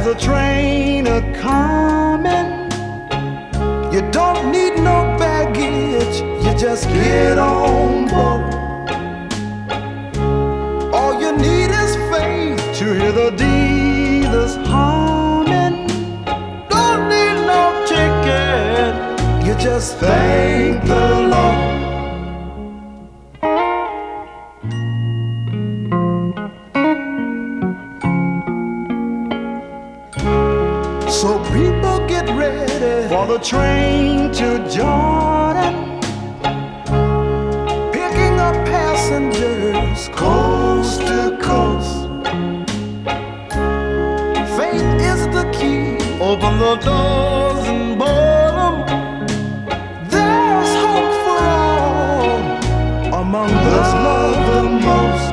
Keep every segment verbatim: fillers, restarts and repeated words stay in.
There's a train a coming. You don't need no baggage, you just get on board. All you need is faith to hear the dealers humming. Don't need no ticket, you just thank the Lord. So people get ready for the train to Jordan, picking up passengers coast to coast. Faith is the key, open the doors and board them. There's hope for all among those loved the most.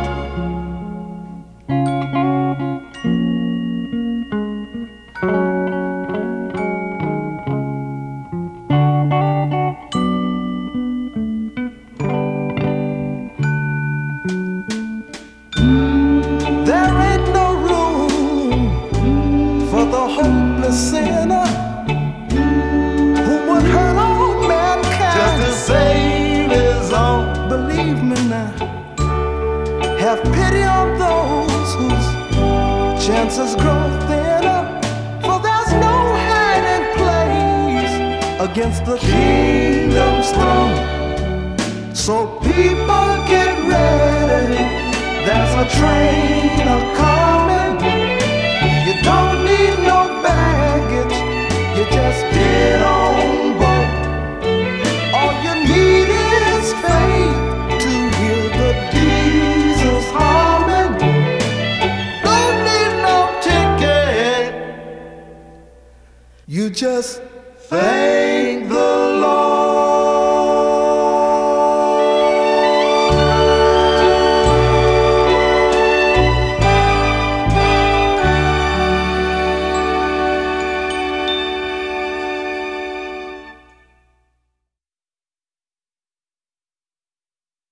Sinner who would hurt all mankind just to save his own. Believe me now, have pity on those whose chances grow thinner, for there's no hiding place against the kingdom's throne. So people get ready, there's a train a-coming. You don't need no baggage, you just get on board. All you need is faith to hear the diesels humming. Don't need no ticket, you just thank the